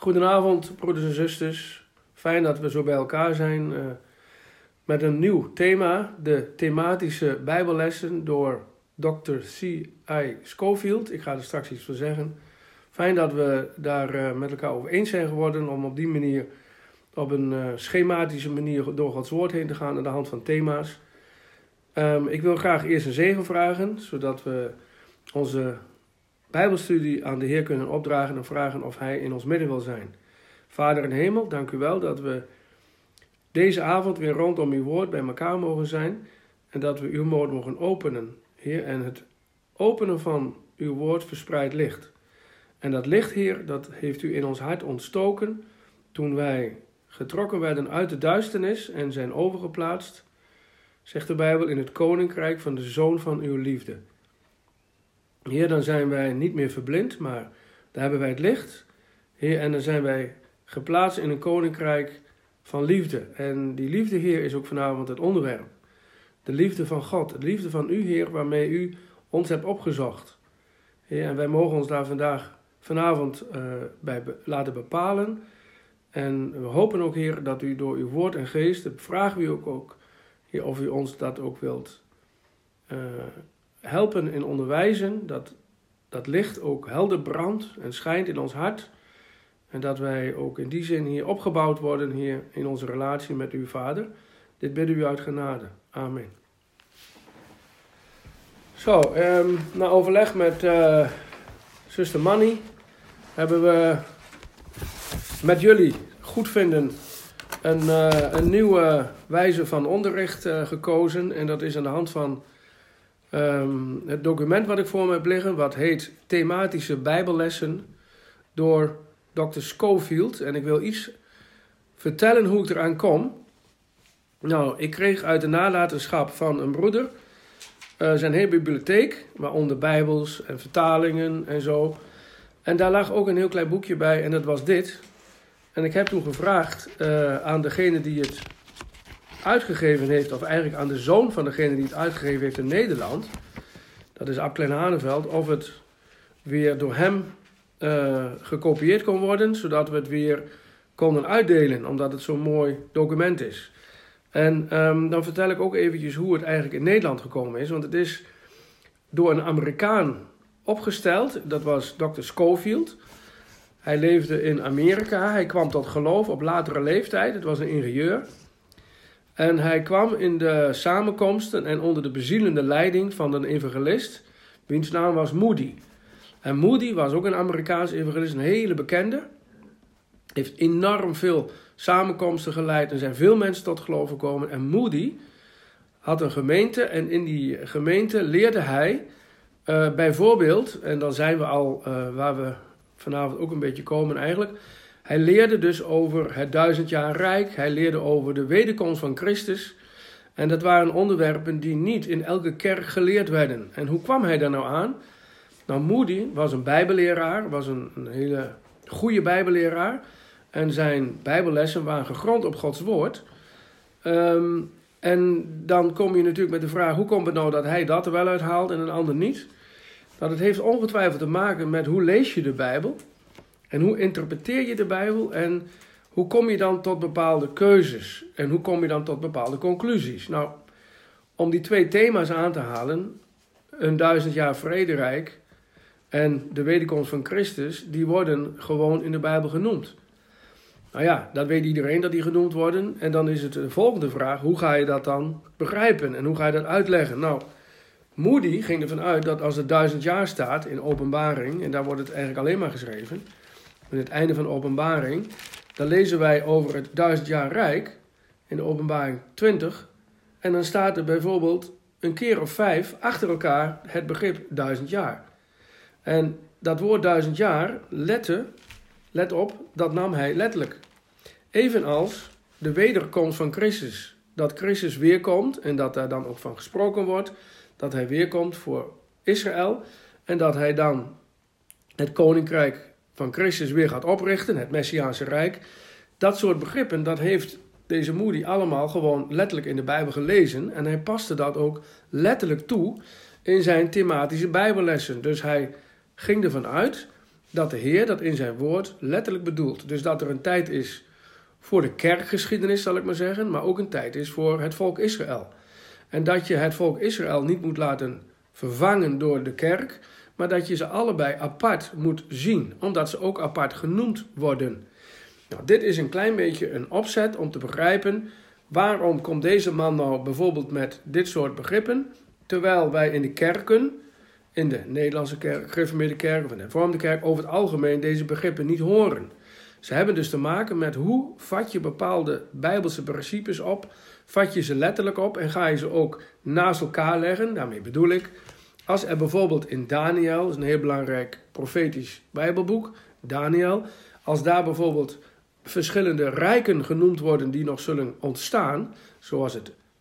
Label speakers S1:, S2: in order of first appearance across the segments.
S1: Goedenavond, broeders en zusters. Fijn dat we zo bij elkaar zijn met een nieuw thema. De thematische bijbellessen door Dr. C.I. Scofield. Ik ga er straks iets van zeggen. Fijn dat we daar met elkaar over eens zijn geworden om op die manier, op een schematische manier door Gods woord heen te gaan aan de hand van thema's. Ik wil graag eerst een zegen vragen, zodat we onze Bijbelstudie aan de Heer kunnen opdragen en vragen of Hij in ons midden wil zijn. Vader in de hemel, dank u wel dat we deze avond weer rondom uw woord bij elkaar mogen zijn en dat we uw woord mogen openen, Heer. En het openen van uw woord verspreidt licht. En dat licht, Heer, dat heeft u in ons hart ontstoken toen wij getrokken werden uit de duisternis en zijn overgeplaatst, zegt de Bijbel, in het koninkrijk van de Zoon van uw liefde. Heer, dan zijn wij niet meer verblind, maar daar hebben wij het licht. Heer, en dan zijn wij geplaatst in een koninkrijk van liefde. En die liefde, Heer, is ook vanavond het onderwerp. De liefde van God, de liefde van u, Heer, waarmee u ons hebt opgezocht. Heer, en wij mogen ons daar vanavond bij laten bepalen. En we hopen ook, Heer, dat u door uw woord en geest, dat vragen we u ook, Heer, of u ons dat ook wilt helpen en onderwijzen, dat licht ook helder brandt en schijnt in ons hart. En dat wij ook in die zin hier opgebouwd worden, Heer, in onze relatie met uw Vader. Dit bidden we u uit genade. Amen. Zo, na overleg met zuster Manny hebben we met jullie goedvinden een nieuwe wijze van onderricht gekozen. En dat is aan de hand van het document wat ik voor me heb liggen, wat heet Thematische Bijbellessen door Dr. Scofield. En ik wil iets vertellen hoe ik eraan kom. Nou, ik kreeg uit de nalatenschap van een broeder zijn hele bibliotheek, waaronder bijbels en vertalingen en zo. En daar lag ook een heel klein boekje bij en dat was dit. En ik heb toen gevraagd aan degene die het uitgegeven heeft, of eigenlijk aan de zoon van degene die het uitgegeven heeft in Nederland, dat is Ab Klein Haneveld, of het weer door hem gekopieerd kon worden, zodat we het weer konden uitdelen, omdat het zo'n mooi document is. En dan vertel ik ook eventjes hoe het eigenlijk in Nederland gekomen is, want het is door een Amerikaan opgesteld, dat was Dr. Scofield. Hij leefde in Amerika, hij kwam tot geloof op latere leeftijd, het was een ingenieur. En hij kwam in de samenkomsten en onder de bezielende leiding van een evangelist, wiens naam was Moody. En Moody was ook een Amerikaans evangelist, een hele bekende. Heeft enorm veel samenkomsten geleid en zijn veel mensen tot geloof gekomen. En Moody had een gemeente en in die gemeente leerde hij bijvoorbeeld, en dan zijn we al waar we vanavond ook een beetje komen eigenlijk. Hij leerde dus over het 1000 jaar rijk. Hij leerde over de wederkomst van Christus. En dat waren onderwerpen die niet in elke kerk geleerd werden. En hoe kwam hij daar nou aan? Nou, Moody was een bijbelleraar, was een hele goede bijbelleraar. En zijn bijbellessen waren gegrond op Gods woord. En dan kom je natuurlijk met de vraag, hoe komt het nou dat hij dat er wel uithaalt en een ander niet? Nou, dat heeft ongetwijfeld te maken met hoe lees je de Bijbel? En hoe interpreteer je de Bijbel en hoe kom je dan tot bepaalde keuzes? En hoe kom je dan tot bepaalde conclusies? Nou, om die twee thema's aan te halen, een 1000 jaar vrederijk en de wederkomst van Christus, die worden gewoon in de Bijbel genoemd. Nou ja, dat weet iedereen dat die genoemd worden. En dan is het de volgende vraag, hoe ga je dat dan begrijpen en hoe ga je dat uitleggen? Nou, Moody ging ervan uit dat als het 1000 jaar staat in Openbaring, en daar wordt het eigenlijk alleen maar geschreven, in het einde van Openbaring, dan lezen wij over het 1000 jaar rijk in de Openbaring 20. En dan staat er bijvoorbeeld een keer of 5 achter elkaar het begrip 1000 jaar. En dat woord 1000 jaar, let op, dat nam hij letterlijk. Evenals de wederkomst van Christus. Dat Christus weerkomt en dat daar dan ook van gesproken wordt. Dat hij weerkomt voor Israël. En dat hij dan het koninkrijk van Christus weer gaat oprichten, het Messiaanse Rijk. Dat soort begrippen, dat heeft deze Moody allemaal gewoon letterlijk in de Bijbel gelezen. En hij paste dat ook letterlijk toe in zijn thematische Bijbellessen. Dus hij ging ervan uit dat de Heer dat in zijn woord letterlijk bedoelt. Dus dat er een tijd is voor de kerkgeschiedenis, zal ik maar zeggen, maar ook een tijd is voor het volk Israël. En dat je het volk Israël niet moet laten vervangen door de kerk, maar dat je ze allebei apart moet zien, omdat ze ook apart genoemd worden. Nou, dit is een klein beetje een opzet om te begrijpen waarom komt deze man nou bijvoorbeeld met dit soort begrippen, terwijl wij in de kerken, in de Nederlandse kerk, gereformeerde kerk of in de hervormde kerk, over het algemeen deze begrippen niet horen. Ze hebben dus te maken met hoe vat je bepaalde bijbelse principes op, vat je ze letterlijk op en ga je ze ook naast elkaar leggen. Daarmee bedoel ik, als er bijvoorbeeld in Daniel, dat is een heel belangrijk profetisch bijbelboek, Daniel, als daar bijvoorbeeld verschillende rijken genoemd worden die nog zullen ontstaan, zoals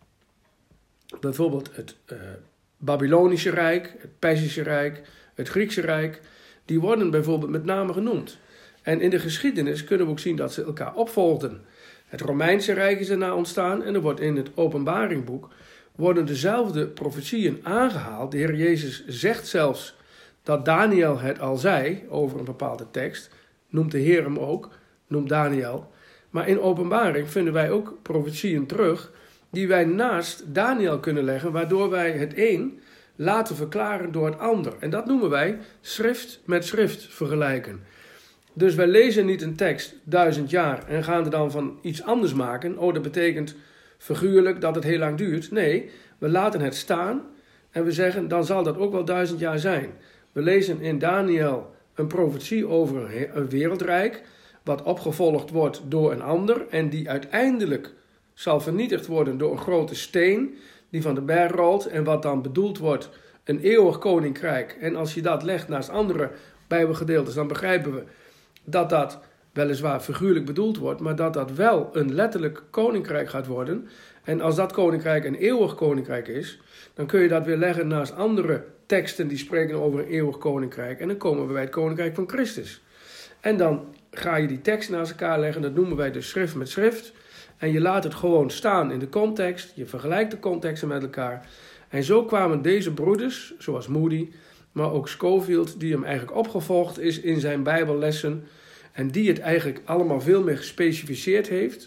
S1: bijvoorbeeld het Babylonische Rijk, het Perzische Rijk, het Griekse Rijk, die worden bijvoorbeeld met name genoemd. En in de geschiedenis kunnen we ook zien dat ze elkaar opvolgden. Het Romeinse Rijk is daarna ontstaan en er wordt in het Openbaringboek worden dezelfde profetieën aangehaald. De Heer Jezus zegt zelfs dat Daniel het al zei over een bepaalde tekst, noemt de Heer hem ook, noemt Daniel. Maar in Openbaring vinden wij ook profetieën terug die wij naast Daniel kunnen leggen, waardoor wij het een laten verklaren door het ander. En dat noemen wij schrift met schrift vergelijken. Dus wij lezen niet een tekst 1000 jaar en gaan er dan van iets anders maken. Oh, dat betekent figuurlijk dat het heel lang duurt. Nee, we laten het staan en we zeggen, dan zal dat ook wel 1000 jaar zijn. We lezen in Daniel een profetie over een wereldrijk, wat opgevolgd wordt door een ander en die uiteindelijk zal vernietigd worden door een grote steen die van de berg rolt en wat dan bedoeld wordt een eeuwig koninkrijk. En als je dat legt naast andere bijbelgedeeltes, dan begrijpen we dat dat weliswaar figuurlijk bedoeld wordt, maar dat dat wel een letterlijk koninkrijk gaat worden. En als dat koninkrijk een eeuwig koninkrijk is, dan kun je dat weer leggen naast andere teksten die spreken over een eeuwig koninkrijk. En dan komen we bij het koninkrijk van Christus. En dan ga je die tekst naast elkaar leggen, dat noemen wij dus schrift met schrift. En je laat het gewoon staan in de context, je vergelijkt de contexten met elkaar. En zo kwamen deze broeders, zoals Moody, maar ook Scofield, die hem eigenlijk opgevolgd is in zijn bijbellessen en die het eigenlijk allemaal veel meer gespecificeerd heeft.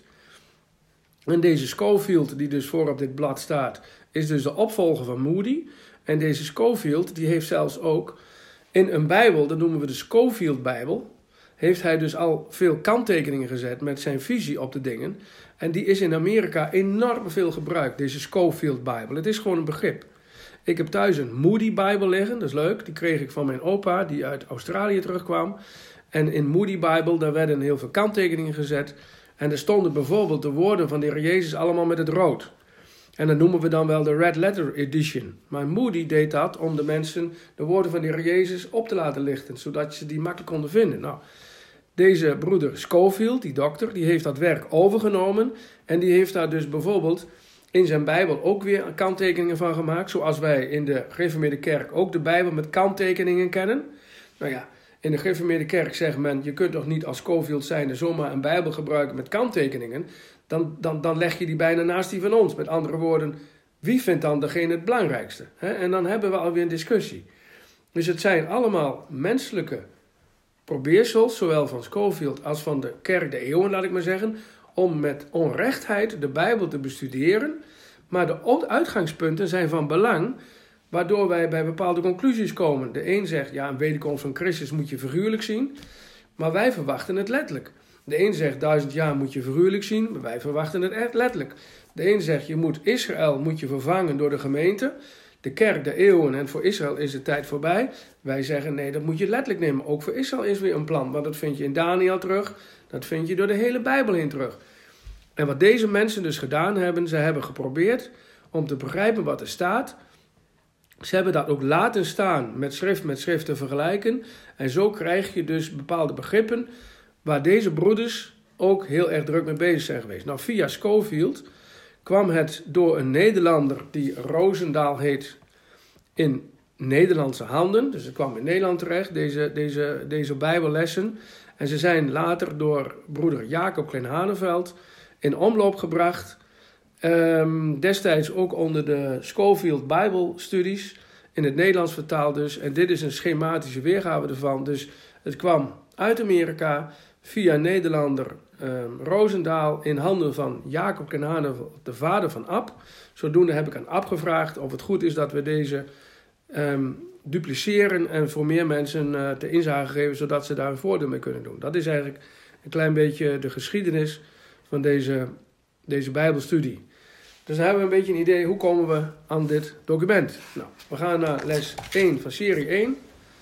S1: En deze Scofield, die dus voor op dit blad staat, is dus de opvolger van Moody. En deze Scofield, die heeft zelfs ook in een bijbel, dat noemen we de Scofield-bijbel, heeft hij dus al veel kanttekeningen gezet met zijn visie op de dingen. En die is in Amerika enorm veel gebruikt, deze Scofield-bijbel. Het is gewoon een begrip. Ik heb thuis een Moody-bijbel liggen, dat is leuk. Die kreeg ik van mijn opa, die uit Australië terugkwam. En in Moody-bijbel, daar werden heel veel kanttekeningen gezet. En er stonden bijvoorbeeld de woorden van de Heer Jezus allemaal met het rood. En dat noemen we dan wel de Red Letter Edition. Maar Moody deed dat om de mensen de woorden van de Heer Jezus op te laten lichten, zodat ze die makkelijk konden vinden. Nou, deze broeder Scofield, die dokter, die heeft dat werk overgenomen. En die heeft daar dus bijvoorbeeld in zijn Bijbel ook weer kanttekeningen van gemaakt. Zoals wij in de gereformeerde kerk ook de Bijbel met kanttekeningen kennen. Nou ja, in de gereformeerde kerk zegt men, je kunt toch niet als Scofield zijnde zomaar een Bijbel gebruiken met kanttekeningen. Dan leg je die bijna naast die van ons. Met andere woorden, wie vindt dan degene het belangrijkste? En dan hebben we alweer een discussie. Dus het zijn allemaal menselijke probeersels, zowel van Scofield als van de kerk der eeuwen, laat ik maar zeggen, om met onrechtheid de Bijbel te bestuderen. Maar de uitgangspunten zijn van belang, waardoor wij bij bepaalde conclusies komen. De een zegt, ja, een wederkomst van Christus moet je figuurlijk zien, maar wij verwachten het letterlijk. De een zegt, 1000 jaar moet je figuurlijk zien, maar wij verwachten het echt letterlijk. De een zegt, Israël moet je vervangen door de gemeente, de kerk der eeuwen, en voor Israël is de tijd voorbij. Wij zeggen, nee, dat moet je letterlijk nemen. Ook voor Israël is weer een plan, want dat vind je in Daniel terug, dat vind je door de hele Bijbel heen terug. En wat deze mensen dus gedaan hebben, ze hebben geprobeerd om te begrijpen wat er staat. Ze hebben dat ook laten staan met schrift te vergelijken. En zo krijg je dus bepaalde begrippen waar deze broeders ook heel erg druk mee bezig zijn geweest. Nou, via Scofield kwam het door een Nederlander die Roosendaal heet in Nederlandse handen. Dus het kwam in Nederland terecht, deze bijbellessen. En ze zijn later door broeder Jacob Klein-Haneveld in omloop gebracht. Destijds ook onder de Scofield Bijbelstudies, in het Nederlands vertaald dus. En dit is een schematische weergave ervan. Dus Het kwam uit Amerika via Nederlander Roosendaal in handen van Jacob Kenane, de vader van Ab. Zodoende heb ik aan Ab gevraagd of het goed is dat we deze dupliceren en voor meer mensen ter inzage geven, zodat ze daar een voordeel mee kunnen doen. Dat is eigenlijk een klein beetje de geschiedenis van deze Bijbelstudie. Dus dan hebben we een beetje een idee, hoe komen we aan dit document. Nou, we gaan naar les 1 van serie 1.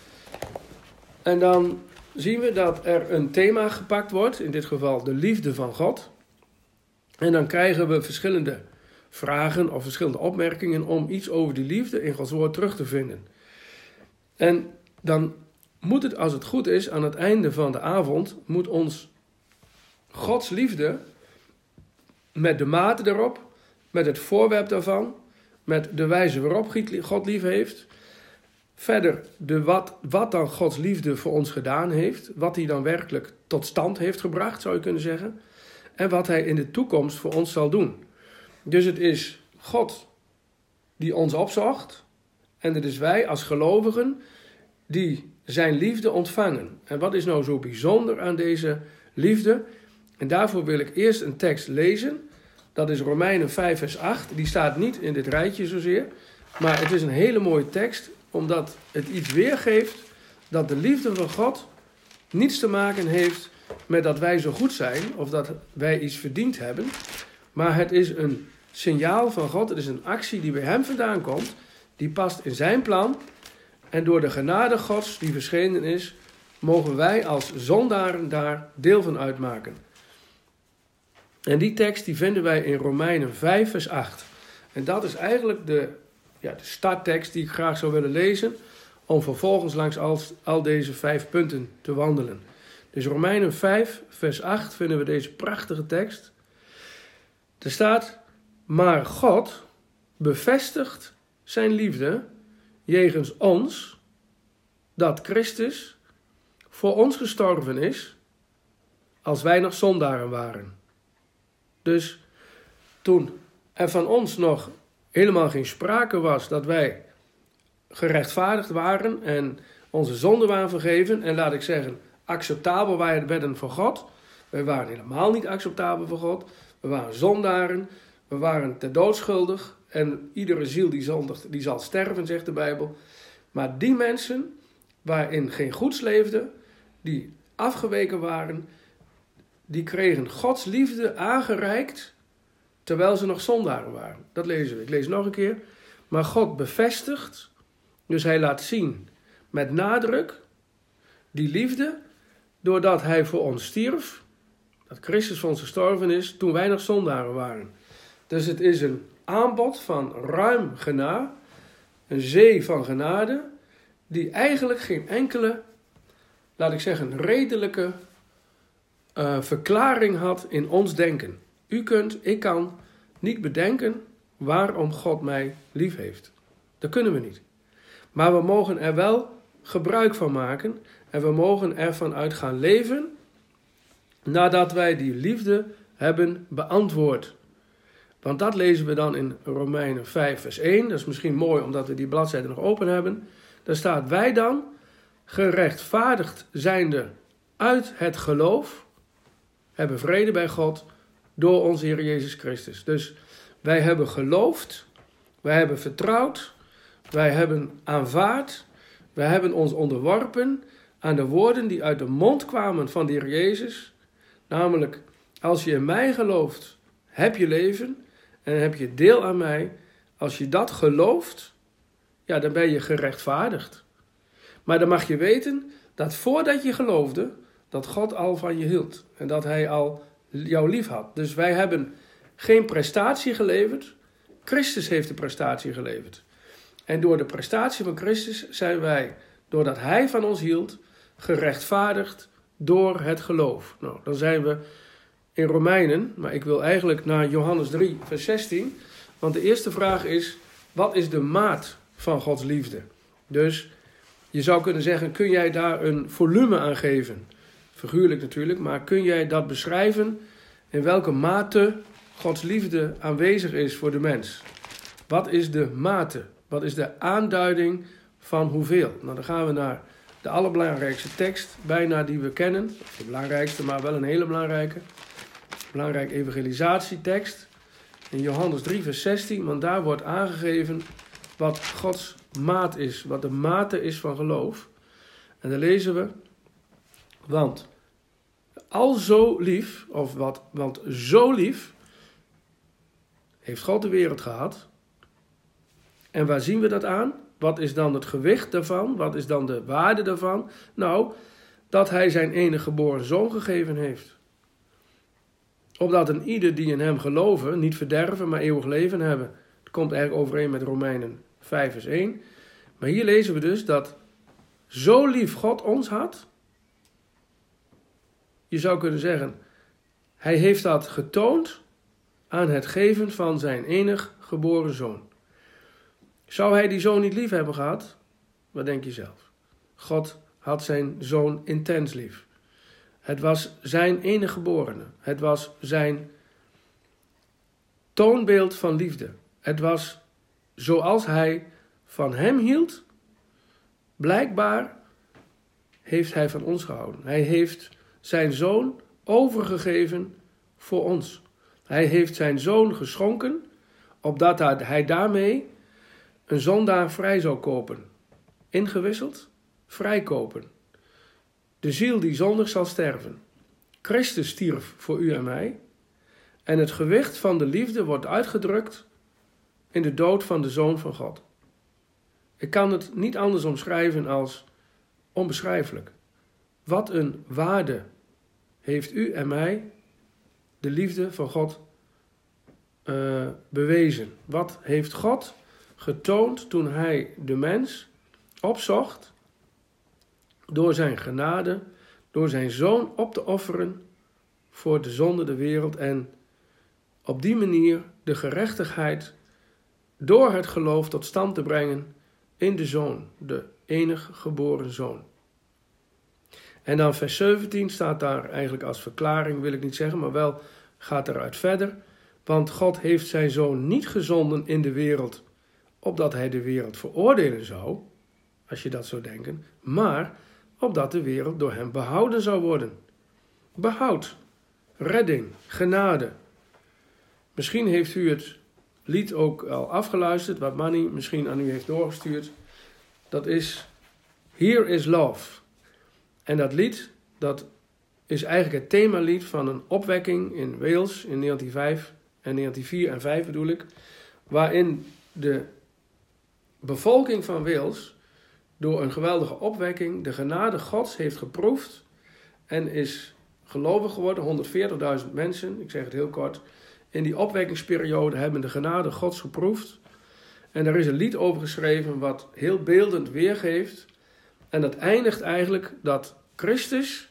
S1: En dan zien we dat er een thema gepakt wordt, in dit geval de liefde van God. En dan krijgen we verschillende vragen of verschillende opmerkingen om iets over die liefde in Gods woord terug te vinden. En dan moet het, als het goed is, aan het einde van de avond, moet ons Gods liefde met de mate erop, met het voorwerp daarvan, met de wijze waarop God lief heeft. Verder, wat dan Gods liefde voor ons gedaan heeft, wat hij dan werkelijk tot stand heeft gebracht, zou je kunnen zeggen. En wat hij in de toekomst voor ons zal doen. Dus het is God die ons opzocht. En het is wij als gelovigen die zijn liefde ontvangen. En wat is nou zo bijzonder aan deze liefde? En daarvoor wil ik eerst een tekst lezen. Dat is Romeinen 5 vers 8. Die staat niet in dit rijtje zozeer. Maar het is een hele mooie tekst. Omdat het iets weergeeft dat de liefde van God niets te maken heeft met dat wij zo goed zijn. Of dat wij iets verdiend hebben. Maar het is een signaal van God. Het is een actie die bij hem vandaan komt. Die past in zijn plan. En door de genade Gods die verschenen is, mogen wij als zondaren daar deel van uitmaken. En die tekst die vinden wij in Romeinen 5 vers 8. En dat is eigenlijk de starttekst die ik graag zou willen lezen, om vervolgens langs al deze 5 punten te wandelen. Dus Romeinen 5 vers 8 vinden we deze prachtige tekst. Er staat, maar God bevestigt zijn liefde jegens ons, dat Christus voor ons gestorven is, als wij nog zondaren waren. Dus toen er van ons nog helemaal geen sprake was dat wij gerechtvaardigd waren en onze zonden waren vergeven, en laat ik zeggen, acceptabel werden voor God. Wij waren helemaal niet acceptabel voor God. We waren zondaren, we waren ter dood schuldig. En iedere ziel die zondigt, die zal sterven, zegt de Bijbel. Maar die mensen waarin geen goeds leefde, die afgeweken waren, die kregen Gods liefde aangereikt terwijl ze nog zondaren waren. Dat lezen we. Ik lees nog een keer. Maar God bevestigt, dus hij laat zien met nadruk die liefde, doordat hij voor ons stierf, dat Christus voor ons gestorven is, toen wij nog zondaren waren. Dus het is een aanbod van ruim genade, een zee van genade, die eigenlijk geen enkele, laat ik zeggen, redelijke verklaring had in ons denken. Ik kan niet bedenken waarom God mij lief heeft. Dat kunnen we niet. Maar we mogen er wel gebruik van maken en we mogen ervan uit gaan leven nadat wij die liefde hebben beantwoord. Want dat lezen we dan in Romeinen 5 vers 1. Dat is misschien mooi omdat we die bladzijde nog open hebben. Daar staat, wij dan, gerechtvaardigd zijnde uit het geloof, hebben vrede bij God door onze Heer Jezus Christus. Dus wij hebben geloofd, wij hebben vertrouwd, wij hebben aanvaard, wij hebben ons onderworpen aan de woorden die uit de mond kwamen van de Heer Jezus. Namelijk, als je in mij gelooft, heb je leven en heb je deel aan mij. Als je dat gelooft, ja, dan ben je gerechtvaardigd. Maar dan mag je weten dat voordat je geloofde, dat God al van je hield. En dat hij al jou lief had. Dus wij hebben geen prestatie geleverd. Christus heeft de prestatie geleverd. En door de prestatie van Christus zijn wij, doordat hij van ons hield, gerechtvaardigd door het geloof. Nou, dan zijn we in Romeinen, maar ik wil eigenlijk naar Johannes 3, vers 16. Want de eerste vraag is, wat is de maat van Gods liefde? Dus je zou kunnen zeggen, kun jij daar een volume aan geven? Figuurlijk natuurlijk, maar kun jij dat beschrijven in welke mate Gods liefde aanwezig is voor de mens? Wat is de mate? Wat is de aanduiding van hoeveel? Nou, dan gaan we naar de allerbelangrijkste tekst bijna die we kennen. De belangrijkste, maar wel een hele belangrijke evangelisatietekst. In Johannes 3 vers 16, want daar wordt aangegeven wat Gods maat is. Wat de mate is van geloof. En daar lezen we, want zo lief heeft God de wereld gehad. En waar zien we dat aan? Wat is dan het gewicht daarvan? Wat is dan de waarde daarvan? Nou, dat hij zijn enige geboren zoon gegeven heeft. Opdat een ieder die in hem geloven, niet verderven, maar eeuwig leven hebben. Het komt eigenlijk overeen met Romeinen 5 vers 1. Maar hier lezen we dus dat zo lief God ons had. Je zou kunnen zeggen, hij heeft dat getoond aan het geven van zijn enig geboren zoon. Zou hij die zoon niet lief hebben gehad? Wat denk je zelf? God had zijn zoon intens lief. Het was zijn enige geborene. Het was zijn toonbeeld van liefde. Het was zoals hij van hem hield. Blijkbaar heeft hij van ons gehouden. Hij heeft zijn zoon overgegeven voor ons. Hij heeft zijn zoon geschonken, opdat hij daarmee een zondaar vrij zou kopen. Ingewisseld, vrijkopen. De ziel die zondig zal sterven. Christus stierf voor u en mij. En het gewicht van de liefde wordt uitgedrukt in de dood van de Zoon van God. Ik kan het niet anders omschrijven als onbeschrijfelijk. Wat een waarde heeft u en mij de liefde van God bewezen. Wat heeft God getoond toen hij de mens opzocht door zijn genade, door zijn zoon op te offeren voor de zonde der wereld en op die manier de gerechtigheid door het geloof tot stand te brengen in de zoon, de enige geboren zoon. En dan vers 17 staat daar eigenlijk als verklaring, wil ik niet zeggen, maar wel gaat eruit verder. Want God heeft zijn zoon niet gezonden in de wereld, opdat hij de wereld veroordelen zou, als je dat zou denken, maar opdat de wereld door hem behouden zou worden. Behoud, redding, genade. Misschien heeft u het lied ook al afgeluisterd, wat Manny misschien aan u heeft doorgestuurd. Dat is Here is Love. En dat lied, dat is eigenlijk het themalied van een opwekking in Wales in 1905 en 1904 en 5 bedoel ik, waarin de bevolking van Wales door een geweldige opwekking de genade Gods heeft geproefd en is gelovig geworden. 140.000 mensen, ik zeg het heel kort, in die opwekkingsperiode hebben de genade Gods geproefd. En daar is een lied over geschreven wat heel beeldend weergeeft. En dat eindigt eigenlijk dat Christus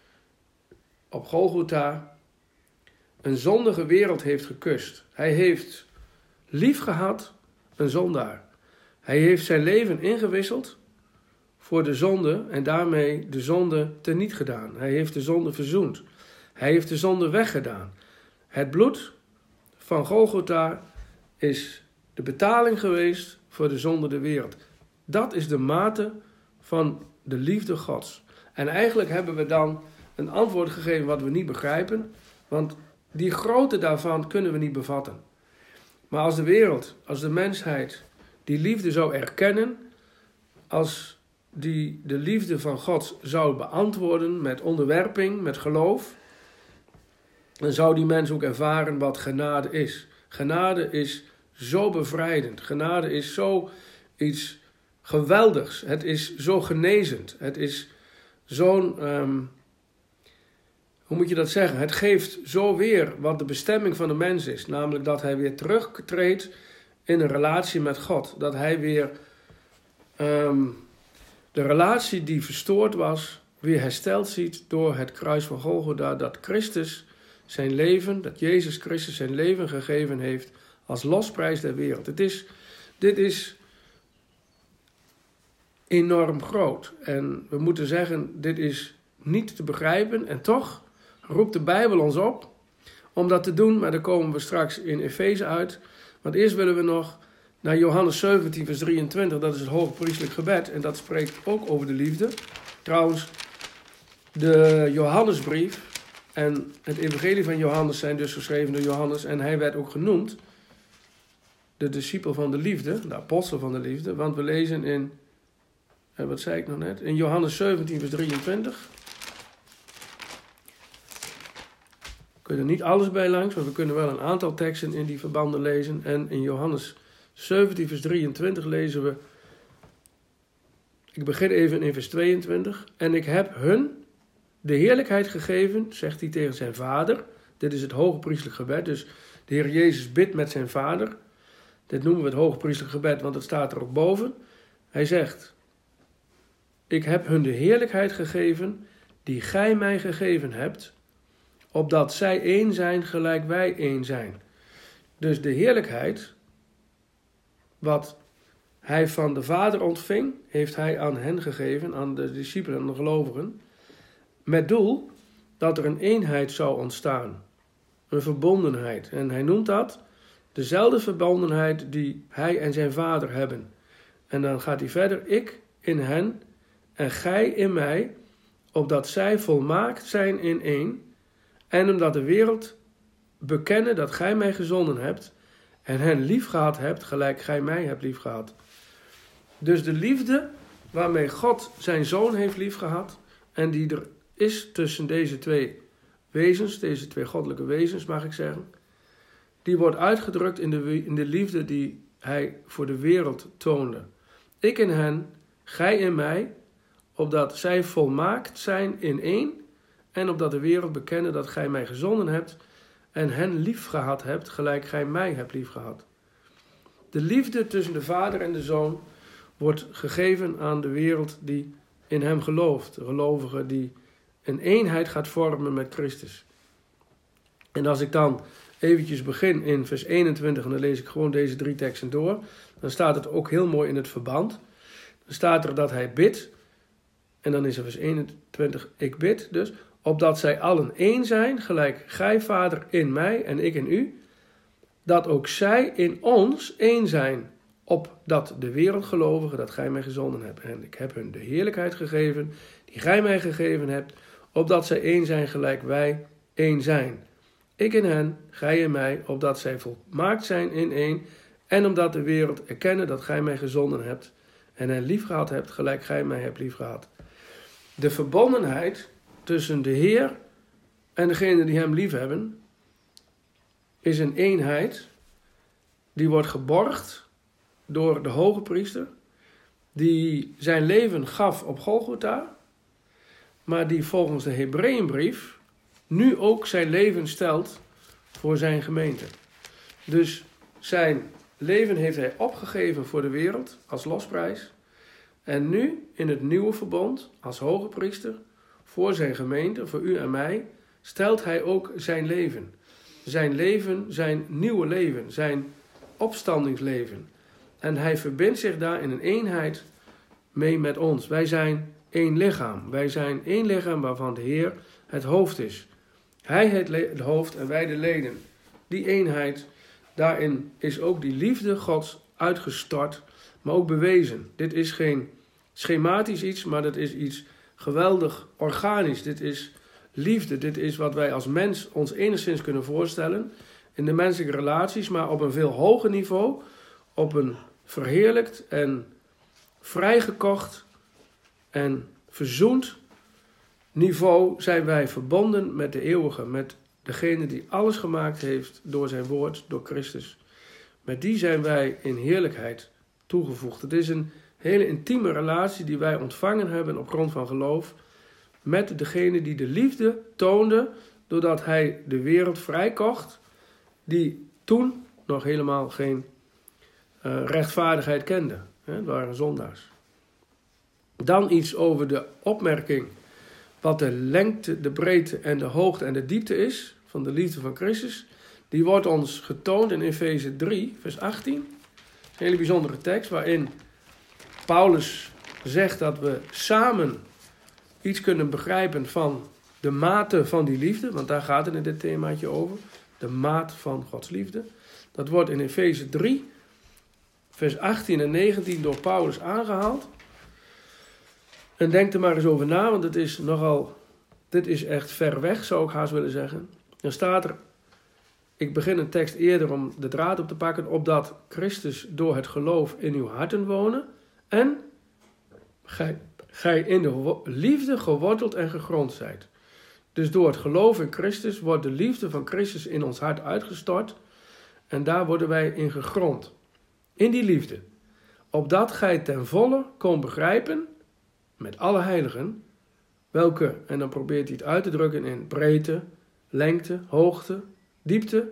S1: op Golgotha een zondige wereld heeft gekust. Hij heeft lief gehad een zondaar. Hij heeft zijn leven ingewisseld voor de zonde en daarmee de zonde teniet gedaan. Hij heeft de zonde verzoend. Hij heeft de zonde weggedaan. Het bloed van Golgotha is de betaling geweest voor de zonde der wereld. Dat is de mate van de liefde Gods. En eigenlijk hebben we dan een antwoord gegeven wat we niet begrijpen, want die grootte daarvan kunnen we niet bevatten. Maar als de wereld, als de mensheid die liefde zou erkennen, als die de liefde van God zou beantwoorden met onderwerping, met geloof, dan zou die mens ook ervaren wat genade is. Genade is zo bevrijdend. Genade is zo iets geweldigs. Het is zo genezend. Het is zo'n, hoe moet je dat zeggen? Het geeft zo weer wat de bestemming van de mens is. Namelijk dat hij weer terugtreedt in een relatie met God. Dat hij weer de relatie die verstoord was, weer hersteld ziet door het kruis van Golgotha. Dat Christus zijn leven, dat Jezus Christus zijn leven gegeven heeft als losprijs der wereld. Dit is enorm groot. En we moeten zeggen, dit is niet te begrijpen. En toch roept de Bijbel ons op om dat te doen. Maar daar komen we straks in Efeze uit. Want eerst willen we nog naar Johannes 17 vers 23, dat is het hoogpriestelijk gebed. En dat spreekt ook over de liefde. Trouwens, de Johannesbrief en het evangelie van Johannes zijn dus geschreven door Johannes. En hij werd ook genoemd de discipel van de liefde, de apostel van de liefde. Want we lezen in, wat zei ik nog net? In Johannes 17 vers 23. We kunnen niet alles bij langs, maar we kunnen wel een aantal teksten in die verbanden lezen. En in Johannes 17 vers 23 lezen we, ik begin even in vers 22. En ik heb hun de heerlijkheid gegeven, zegt hij tegen zijn vader. Dit is het hoogpriestelijk gebed, dus de Heer Jezus bidt met zijn vader. Dit noemen we het hoogpriestelijk gebed, want het staat er ook boven. Hij zegt, ik heb hun de heerlijkheid gegeven die gij mij gegeven hebt, opdat zij één zijn gelijk wij één zijn. Dus de heerlijkheid, wat hij van de Vader ontving, heeft hij aan hen gegeven, aan de discipelen en de gelovigen, met doel dat er een eenheid zou ontstaan, een verbondenheid. En hij noemt dat dezelfde verbondenheid die hij en zijn Vader hebben. En dan gaat hij verder, ik in hen en gij in mij, opdat zij volmaakt zijn in één, en omdat de wereld bekennen dat gij mij gezonden hebt en hen lief gehad hebt, gelijk gij mij hebt lief gehad. Dus de liefde waarmee God zijn Zoon heeft lief gehad en die er is tussen deze twee wezens, deze twee goddelijke wezens mag ik zeggen, die wordt uitgedrukt in de liefde die hij voor de wereld toonde. Ik in hen, gij in mij, opdat zij volmaakt zijn in één, en opdat de wereld bekennen dat gij mij gezonden hebt en hen lief gehad hebt, gelijk gij mij hebt lief gehad. De liefde tussen de Vader en de Zoon wordt gegeven aan de wereld die in hem gelooft. De gelovige die een eenheid gaat vormen met Christus. En als ik dan eventjes begin in vers 21, en dan lees ik gewoon deze 3 teksten door, dan staat het ook heel mooi in het verband. Dan staat er dat hij bidt, en dan is er vers 21, ik bid dus, opdat zij allen één zijn, gelijk gij, Vader, in mij en ik in u, dat ook zij in ons één zijn, opdat de wereldgelovigen dat gij mij gezonden hebt. En ik heb hun de heerlijkheid gegeven, die gij mij gegeven hebt, opdat zij één zijn, gelijk wij één zijn. Ik in hen, gij in mij, opdat zij volmaakt zijn in één, en omdat de wereld erkennen dat gij mij gezonden hebt, en hen lief gehad hebt, gelijk gij mij hebt lief gehad. De verbondenheid tussen de Heer en degenen die hem lief hebben, is een eenheid die wordt geborgd door de hoge priester, die zijn leven gaf op Golgotha, maar die volgens de Hebreeënbrief nu ook zijn leven stelt voor zijn gemeente. Dus zijn leven heeft hij opgegeven voor de wereld als losprijs. En nu in het nieuwe verbond als hoge priester voor zijn gemeente, voor u en mij, stelt hij ook zijn leven. Zijn leven, zijn nieuwe leven, zijn opstandingsleven. En hij verbindt zich daar in een eenheid mee met ons. Wij zijn één lichaam. Wij zijn één lichaam waarvan de Heer het hoofd is. Hij het hoofd en wij de leden. Die eenheid, daarin is ook die liefde Gods uitgestort, maar ook bewezen. Dit is geen schematisch iets, maar dat is iets geweldig organisch. Dit is liefde. Dit is wat wij als mens ons enigszins kunnen voorstellen in de menselijke relaties, maar op een veel hoger niveau, op een verheerlijkt en vrijgekocht en verzoend niveau zijn wij verbonden met de eeuwige, met degene die alles gemaakt heeft door zijn woord, door Christus. Met die zijn wij in heerlijkheid toegevoegd. Het is een hele intieme relatie die wij ontvangen hebben op grond van geloof met degene die de liefde toonde doordat hij de wereld vrijkocht, die toen nog helemaal geen rechtvaardigheid kende. Het waren zondaars. Dan iets over de opmerking wat de lengte, de breedte en de hoogte en de diepte is van de liefde van Christus. Die wordt ons getoond in Efeze 3, vers 18. Een hele bijzondere tekst waarin Paulus zegt dat we samen iets kunnen begrijpen van de mate van die liefde. Want daar gaat het in dit themaatje over. De maat van Gods liefde. Dat wordt in Efeze 3 vers 18 en 19 door Paulus aangehaald. En denk er maar eens over na, want dit is echt ver weg, zou ik haast willen zeggen. Dan staat er, ik begin een tekst eerder om de draad op te pakken, opdat Christus door het geloof in uw harten wonen en gij in de liefde geworteld en gegrond zijt. Dus door het geloof in Christus wordt de liefde van Christus in ons hart uitgestort en daar worden wij in gegrond. In die liefde. Opdat gij ten volle kon begrijpen, met alle heiligen, welke, en dan probeert hij het uit te drukken in breedte, lengte, hoogte, diepte,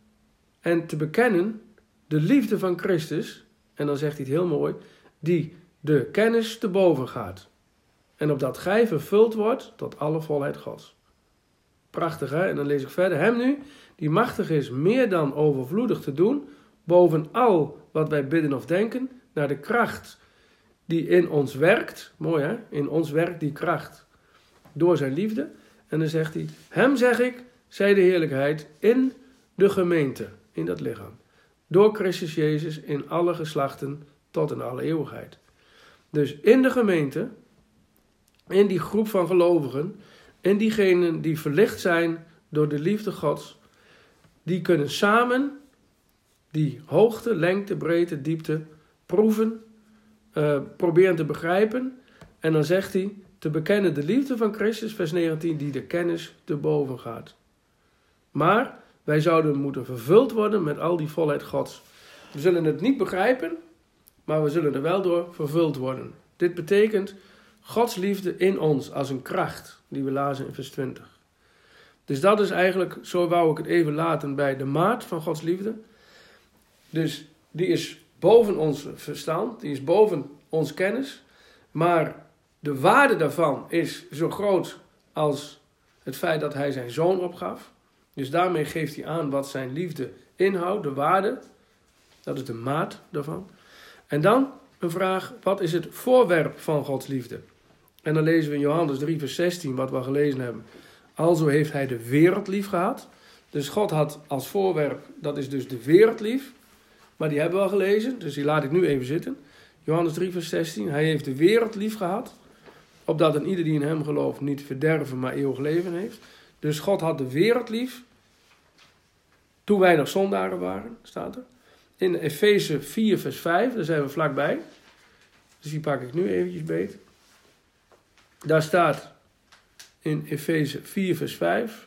S1: en te bekennen de liefde van Christus, en dan zegt hij het heel mooi, die de kennis te boven gaat. En opdat gij vervuld wordt tot alle volheid Gods. Prachtig, hè? En dan lees ik verder. Hem nu, die machtig is meer dan overvloedig te doen, boven al wat wij bidden of denken, naar de kracht die in ons werkt. Mooi, hè? In ons werkt die kracht door zijn liefde. En dan zegt hij, hem zeg ik, zij de heerlijkheid in de gemeente, in dat lichaam. Door Christus Jezus in alle geslachten tot in alle eeuwigheid. Dus in de gemeente, in die groep van gelovigen, in diegenen die verlicht zijn door de liefde Gods, die kunnen samen die hoogte, lengte, breedte, diepte proeven, proberen te begrijpen. En dan zegt hij, te bekennen de liefde van Christus, vers 19, die de kennis te boven gaat. Maar wij zouden moeten vervuld worden met al die volheid Gods. We zullen het niet begrijpen, maar we zullen er wel door vervuld worden. Dit betekent Gods liefde in ons als een kracht, die we lazen in vers 20. Dus dat is eigenlijk, zo wou ik het even laten bij de maat van Gods liefde. Dus die is boven ons verstand, die is boven ons kennis. Maar de waarde daarvan is zo groot als het feit dat hij zijn zoon opgaf. Dus daarmee geeft hij aan wat zijn liefde inhoudt, de waarde. Dat is de maat daarvan. En dan een vraag, wat is het voorwerp van Gods liefde? En dan lezen we in Johannes 3 vers 16 wat we gelezen hebben. Alzo heeft hij de wereld lief gehad. Dus God had als voorwerp, dat is dus de wereld lief. Maar die hebben we al gelezen, dus die laat ik nu even zitten. Johannes 3 vers 16, hij heeft de wereld lief gehad. Opdat een ieder die in hem gelooft niet verderven, maar eeuwig leven heeft. Dus God had de wereld lief. Toen wij nog zondaren waren, staat er. In Efeze 4 vers 5, daar zijn we vlakbij. Dus die pak ik nu eventjes beet. Daar staat in Efeze 4 vers 5.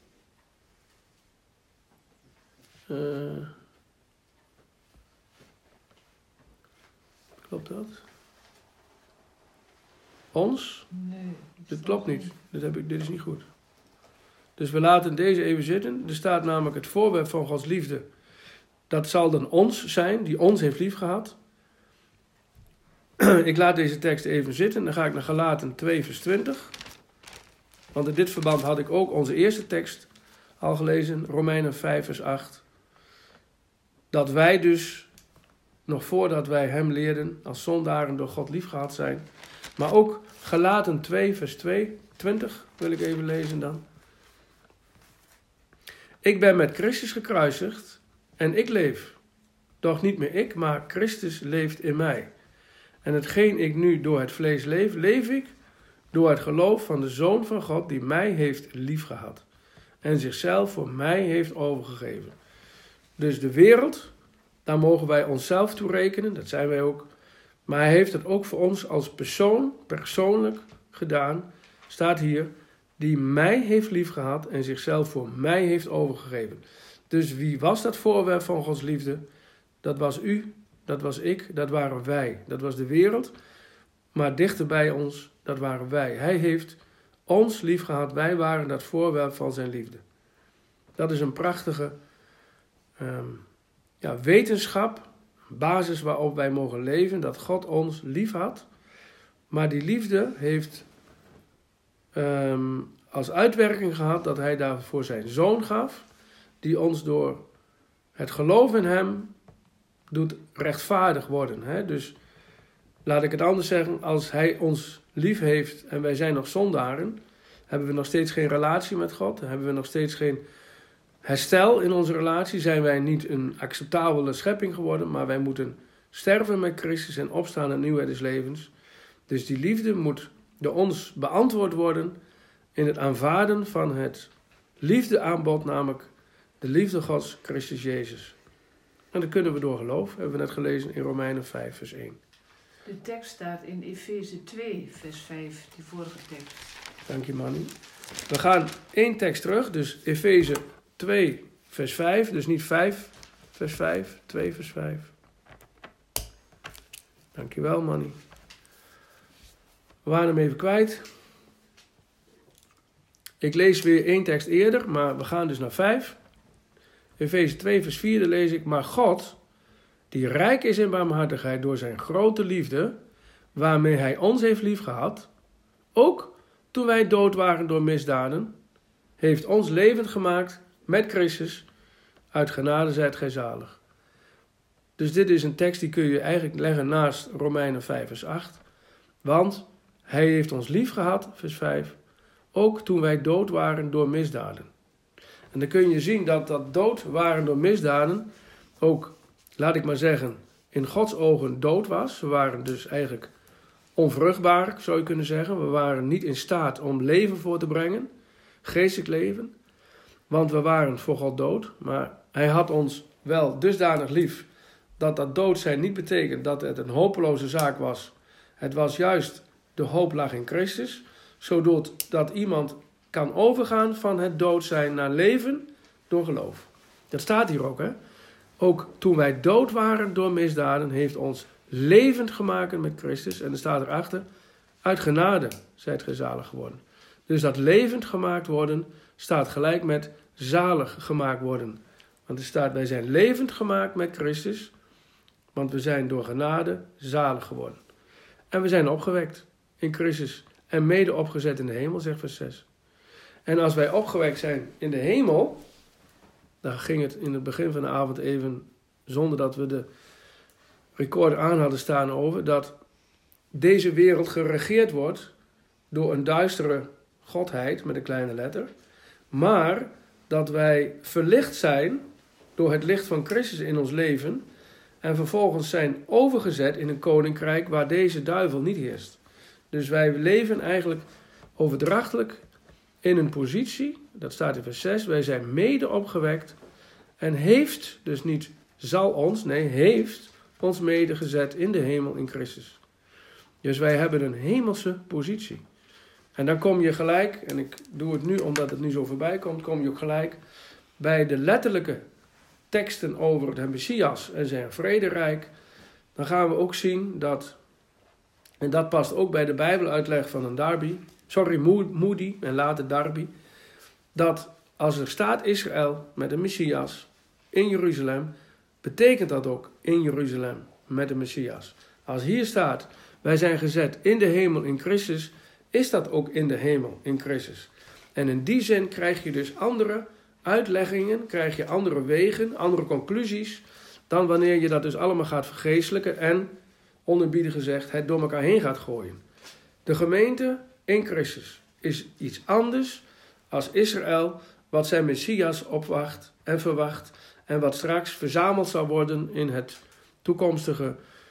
S1: Klopt dat? Ons?
S2: Nee.
S1: Dit klopt niet. Dit is niet goed. Dus we laten deze even zitten. Er staat namelijk het voorwerp van Gods liefde. Dat zal dan ons zijn, die ons heeft liefgehad. Ik laat deze tekst even zitten. Dan ga ik naar Galaten 2 vers 20. Want in dit verband had ik ook onze eerste tekst al gelezen. Romeinen 5 vers 8. Dat wij dus, nog voordat wij hem leerden, als zondaren door God liefgehad zijn. Maar ook Galaten 2 vers 20 wil ik even lezen dan. Ik ben met Christus gekruisigd en ik leef. Doch niet meer ik, maar Christus leeft in mij. En hetgeen ik nu door het vlees leef, leef ik door het geloof van de Zoon van God die mij heeft liefgehad. En zichzelf voor mij heeft overgegeven. Dus de wereld, daar mogen wij onszelf toe rekenen, dat zijn wij ook. Maar hij heeft het ook voor ons als persoonlijk gedaan, staat hier, die mij heeft liefgehad en zichzelf voor mij heeft overgegeven. Dus wie was dat voorwerp van Gods liefde? Dat was u, dat was ik, dat waren wij. Dat was de wereld, maar dichter bij ons, dat waren wij. Hij heeft ons liefgehad, wij waren dat voorwerp van zijn liefde. Dat is een prachtige wetenschap, basis waarop wij mogen leven, dat God ons lief had. Maar die liefde heeft als uitwerking gehad dat hij daarvoor zijn zoon gaf, die ons door het geloof in hem doet rechtvaardig worden. Hè? Dus laat ik het anders zeggen, als hij ons lief heeft en wij zijn nog zondaren, hebben we nog steeds geen relatie met God, hebben we nog steeds geen herstel in onze relatie, zijn wij niet een acceptabele schepping geworden, maar wij moeten sterven met Christus en opstaan in nieuwheid des levens. Dus die liefde moet door ons beantwoord worden in het aanvaarden van het liefdeaanbod, namelijk de liefde Gods, Christus Jezus. En dat kunnen we door geloof, hebben we net gelezen in Romeinen 5 vers 1.
S2: De tekst staat in Efeze 2 vers 5, die vorige tekst.
S1: Dank je, Manny. We gaan 1 tekst terug, dus Efeze 2 vers 5, dus niet 5 vers 5, 2 vers 5. Dankjewel, Manny. We waren hem even kwijt. Ik lees weer 1 tekst eerder, maar we gaan dus naar 5. Efeze 2 vers 4 daar lees ik, maar God, die rijk is in barmhartigheid door zijn grote liefde, waarmee hij ons heeft liefgehad, ook toen wij dood waren door misdaden, heeft ons levend gemaakt met Christus. Uit genade zijt gij zalig. Dus dit is een tekst die kun je eigenlijk leggen naast Romeinen 5 vers 8. Want hij heeft ons lief gehad, vers 5, ook toen wij dood waren door misdaden. En dan kun je zien dat dood waren door misdaden ook, laat ik maar zeggen, in Gods ogen dood was. We waren dus eigenlijk onvruchtbaar, zou je kunnen zeggen. We waren niet in staat om leven voor te brengen, geestelijk leven. Want we waren voor God dood, maar hij had ons wel dusdanig lief dat dood zijn niet betekent dat het een hopeloze zaak was. Het was juist, de hoop lag in Christus, zodat iemand kan overgaan van het dood zijn naar leven door geloof. Dat staat hier ook, hè. Ook toen wij dood waren door misdaden, heeft ons levend gemaakt met Christus. En er staat erachter, uit genade zijt gij zalig geworden. Dus dat levend gemaakt worden staat gelijk met zalig gemaakt worden. Want er staat, wij zijn levend gemaakt met Christus, want we zijn door genade zalig geworden. En we zijn opgewekt in Christus en mede opgezet in de hemel, zegt vers 6. En als wij opgewekt zijn in de hemel, dan ging het in het begin van de avond even, zonder dat we de recorder aan hadden staan over, dat deze wereld geregeerd wordt door een duistere godheid met een kleine letter, maar dat wij verlicht zijn door het licht van Christus in ons leven en vervolgens zijn overgezet in een koninkrijk waar deze duivel niet heerst. Dus wij leven eigenlijk overdrachtelijk in een positie, dat staat in vers 6, wij zijn mede opgewekt en heeft, dus niet zal ons, nee, heeft ons mede gezet in de hemel in Christus. Dus wij hebben een hemelse positie. En dan kom je gelijk, en ik doe het nu omdat het nu zo voorbij komt, kom je ook gelijk bij de letterlijke teksten over de Messias en zijn vrederijk. Dan gaan we ook zien dat, en dat past ook bij de Bijbeluitleg van een Moody en later Darby, dat als er staat Israël met een Messias in Jeruzalem, betekent dat ook in Jeruzalem met de Messias. Als hier staat, wij zijn gezet in de hemel in Christus, is dat ook in de hemel in Christus. En in die zin krijg je dus andere uitleggingen, krijg je andere wegen, andere conclusies, dan wanneer je dat dus allemaal gaat vergeestelijken en, onerbiedig gezegd, het door elkaar heen gaat gooien. De gemeente in Christus is iets anders als Israël, wat zijn Messias opwacht en verwacht en wat straks verzameld zal worden in het toekomstige,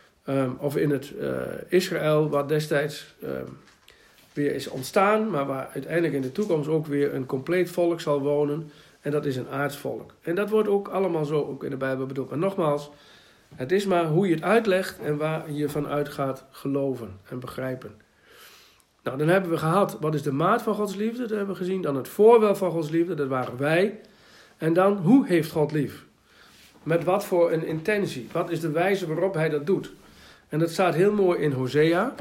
S1: of in het Israël wat destijds weer is ontstaan, maar waar uiteindelijk in de toekomst ook weer een compleet volk zal wonen. En dat is een aardsvolk. En dat wordt ook allemaal zo ook in de Bijbel bedoeld. Maar nogmaals, het is maar hoe je het uitlegt en waar je vanuit gaat geloven en begrijpen. Nou, dan hebben we gehad, wat is de maat van Gods liefde? Dat hebben we gezien. Dan het voorbeeld van Gods liefde, dat waren wij. En dan, hoe heeft God lief? Met wat voor een intentie? Wat is de wijze waarop hij dat doet? En dat staat heel mooi in Hosea.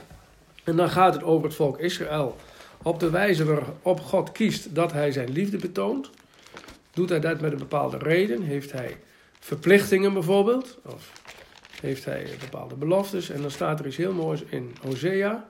S1: En dan gaat het over het volk Israël. Op de wijze waarop God kiest dat hij zijn liefde betoont. Doet hij dat met een bepaalde reden? Heeft hij verplichtingen bijvoorbeeld? Of heeft hij bepaalde beloftes? En dan staat er iets heel moois in Hosea.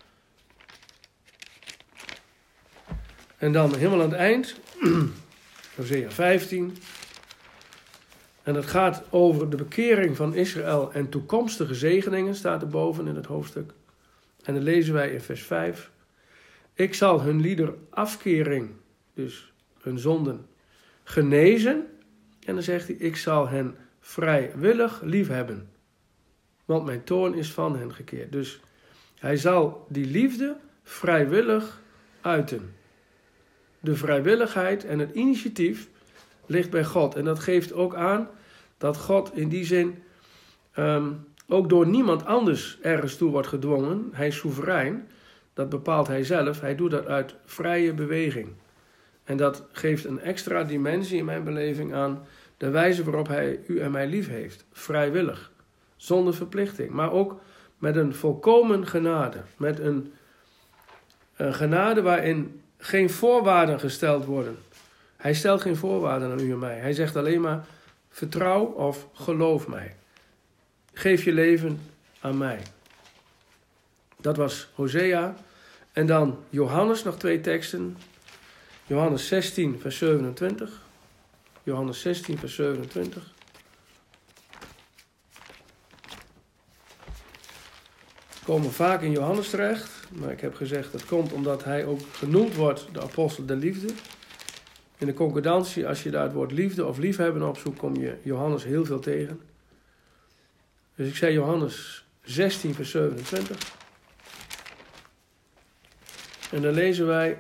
S1: En dan helemaal aan het eind, Hosea 15. En dat gaat over de bekering van Israël en toekomstige zegeningen, staat er boven in het hoofdstuk. En dan lezen wij in vers 5. Ik zal hun lieder afkering, dus hun zonden, genezen. En dan zegt hij, ik zal hen vrijwillig liefhebben. want mijn toorn is van hen gekeerd. Dus hij zal die liefde vrijwillig uiten. De vrijwilligheid en het initiatief ligt bij God. En dat geeft ook aan dat God in die zin ook door niemand anders ergens toe wordt gedwongen. Hij is soeverein. Dat bepaalt hij zelf. Hij doet dat uit vrije beweging. En dat geeft een extra dimensie in mijn beleving aan de wijze waarop hij u en mij lief heeft. Vrijwillig. Zonder verplichting. Maar ook met een volkomen genade. Met een genade waarin geen voorwaarden gesteld worden. Hij stelt geen voorwaarden aan u en mij. Hij zegt alleen maar vertrouw of geloof mij. Geef je leven aan mij. Dat was Hosea. En dan Johannes, nog 2 teksten. Johannes 16, vers 27. Johannes 16, vers 27. We komen vaak in Johannes terecht. Maar ik heb gezegd dat komt omdat hij ook genoemd wordt de apostel der liefde. In de concordantie, als je daar het woord liefde of liefhebben opzoekt, kom je Johannes heel veel tegen. Dus ik zei Johannes 16, vers 27. En dan lezen wij: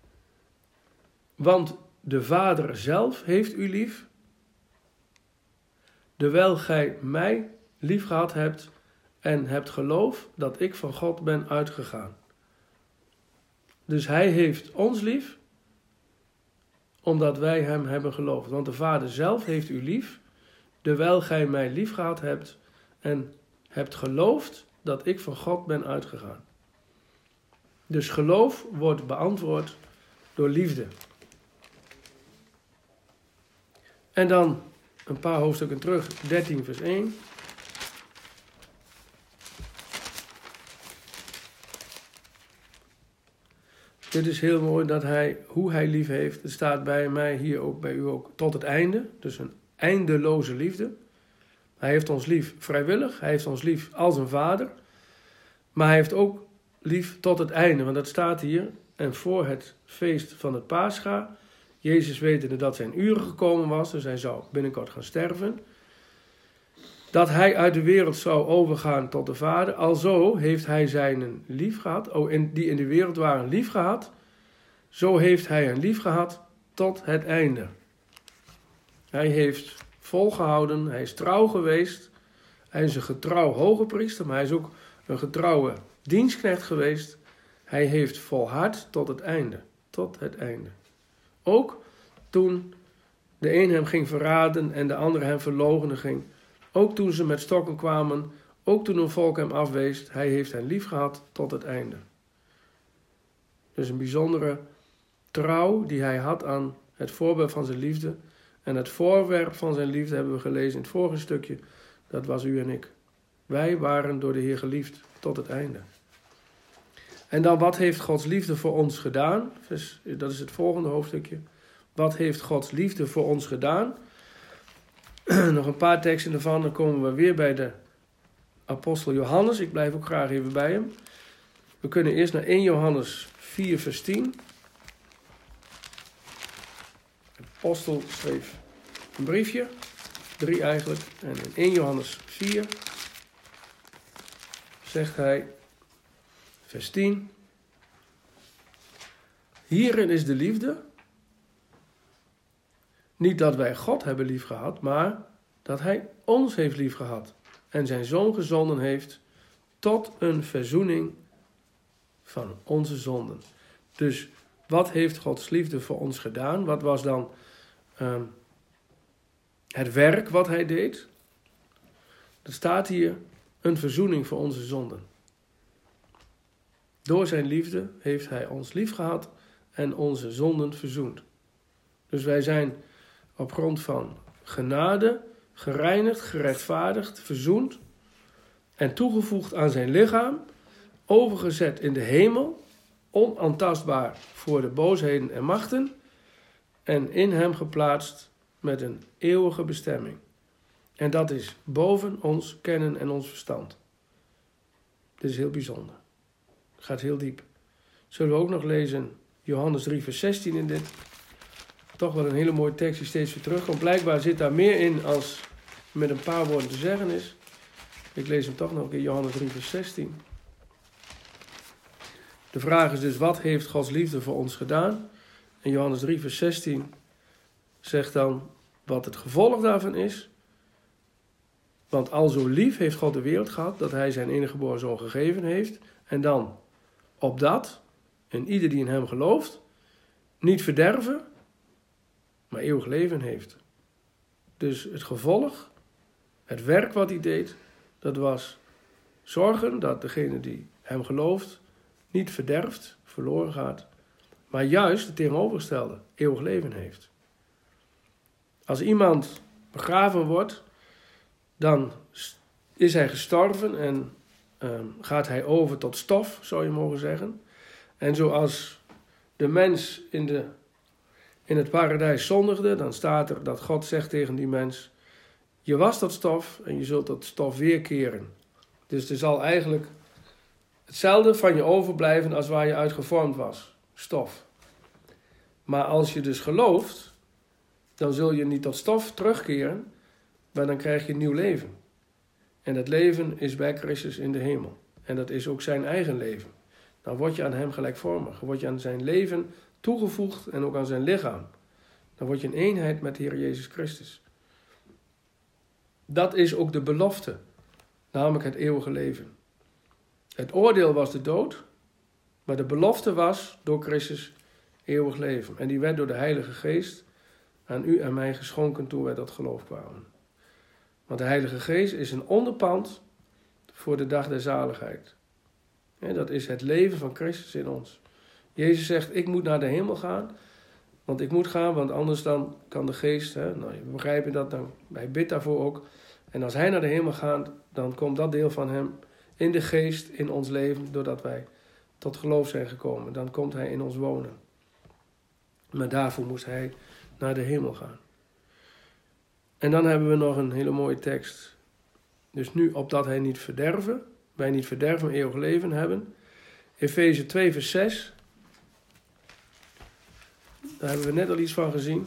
S1: want de Vader zelf heeft u lief, terwijl gij mij lief gehad hebt en hebt geloof dat ik van God ben uitgegaan. Dus hij heeft ons lief, omdat wij hem hebben geloofd. Want de Vader zelf heeft u lief, terwijl gij mij lief gehad hebt en hebt geloofd dat ik van God ben uitgegaan. Dus geloof wordt beantwoord door liefde. En dan een paar hoofdstukken terug, 13 vers 1. Dit is heel mooi dat hoe hij lief heeft. Het staat bij mij hier ook, bij u ook, tot het einde. Dus een eindeloze liefde. Hij heeft ons lief vrijwillig. Hij heeft ons lief als een vader. Maar hij heeft ook lief tot het einde. Want dat staat hier. En voor het feest van het Pascha, Jezus wetende dat zijn uren gekomen was. Dus hij zou binnenkort gaan sterven. Dat hij uit de wereld zou overgaan tot de Vader. Alzo heeft hij zijn lief gehad. Die in de wereld waren lief gehad. Zo heeft hij hen lief gehad tot het einde. Hij heeft volgehouden. Hij is trouw geweest. Hij is een getrouw hoge priester. Maar hij is ook een getrouwe dienstknecht geweest. Hij heeft volhard tot het einde. Tot het einde. Ook toen de een hem ging verraden en de ander hem verloochenen ging. Ook toen ze met stokken kwamen, ook toen een volk hem afwees, hij heeft hen lief gehad tot het einde. Dus een bijzondere trouw die hij had aan het voorbeeld van zijn liefde. En het voorwerp van zijn liefde hebben we gelezen in het vorige stukje. Dat was u en ik. Wij waren door de Heer geliefd tot het einde. En dan, wat heeft Gods liefde voor ons gedaan? Dat is het volgende hoofdstukje. Wat heeft Gods liefde voor ons gedaan? Nog een paar teksten ervan, dan komen we weer bij de apostel Johannes. Ik blijf ook graag even bij hem. We kunnen eerst naar 1 Johannes 4 vers 10. De apostel schreef een briefje, 3 eigenlijk. En in 1 Johannes 4 zegt hij, vers 10. Hierin is de liefde. Niet dat wij God hebben liefgehad, maar dat hij ons heeft liefgehad. En zijn zoon gezonden heeft tot een verzoening van onze zonden. Dus wat heeft Gods liefde voor ons gedaan? Wat was dan het werk wat hij deed? Er staat hier een verzoening voor onze zonden. Door zijn liefde heeft hij ons liefgehad en onze zonden verzoend. Dus wij zijn op grond van genade gereinigd, gerechtvaardigd, verzoend en toegevoegd aan zijn lichaam, overgezet in de hemel, onaantastbaar voor de boosheden en machten en in hem geplaatst met een eeuwige bestemming. En dat is boven ons kennen en ons verstand. Dit is heel bijzonder. Het gaat heel diep. Zullen we ook nog lezen Johannes 3 vers 16 in dit. Toch wel een hele mooie tekst die steeds weer terugkomt. Blijkbaar zit daar meer in als met een paar woorden te zeggen is. Ik lees hem toch nog een keer, Johannes 3 vers 16. De vraag is dus, wat heeft Gods liefde voor ons gedaan? En Johannes 3 vers 16 zegt dan wat het gevolg daarvan is. Want al zo lief heeft God de wereld gehad, dat hij zijn enige geboren zoon gegeven heeft. En dan, opdat, en ieder die in hem gelooft, niet verderven, maar eeuwig leven heeft. Dus het gevolg, het werk wat hij deed, dat was zorgen dat degene die hem gelooft niet verderft, verloren gaat, maar juist het tegenovergestelde, eeuwig leven heeft. Als iemand begraven wordt, dan is hij gestorven en gaat hij over tot stof, zou je mogen zeggen. En zoals de mens in het paradijs zondigde, dan staat er dat God zegt tegen die mens: je was tot stof en je zult tot stof weerkeren. Dus er zal eigenlijk hetzelfde van je overblijven als waar je uit gevormd was, stof. Maar als je dus gelooft, dan zul je niet tot stof terugkeren, maar dan krijg je een nieuw leven. En dat leven is bij Christus in de hemel. En dat is ook zijn eigen leven. Dan word je aan hem gelijkvormig. Dan word je aan zijn leven toegevoegd en ook aan zijn lichaam. Dan word je een eenheid met de Heer Jezus Christus. Dat is ook de belofte, namelijk het eeuwige leven. Het oordeel was de dood, maar de belofte was door Christus eeuwig leven. En die werd door de Heilige Geest aan u en mij geschonken toen wij tot geloof kwamen. Want de Heilige Geest is een onderpand voor de dag der zaligheid. En dat is het leven van Christus in ons. Jezus zegt, ik moet naar de hemel gaan, want ik moet gaan, want anders dan kan de Geest, we begrijpen dat, dan, hij bidt daarvoor ook. En als hij naar de hemel gaat, dan komt dat deel van hem in de Geest in ons leven, doordat wij tot geloof zijn gekomen. Dan komt hij in ons wonen. Maar daarvoor moest hij naar de hemel gaan. En dan hebben we nog een hele mooie tekst. Dus nu, opdat wij niet verderven, maar eeuwig leven hebben. Efeze 2 vers 6. Daar hebben we net al iets van gezien.